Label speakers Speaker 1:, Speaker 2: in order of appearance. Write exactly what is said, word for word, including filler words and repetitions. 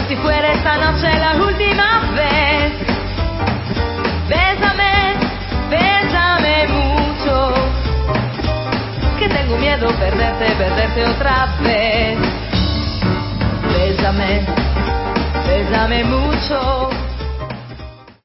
Speaker 1: si fuera esta noche la última vez. Bésame, bésame mucho, que tengo miedo perderte, perderte otra vez. Bésame, bésame mucho.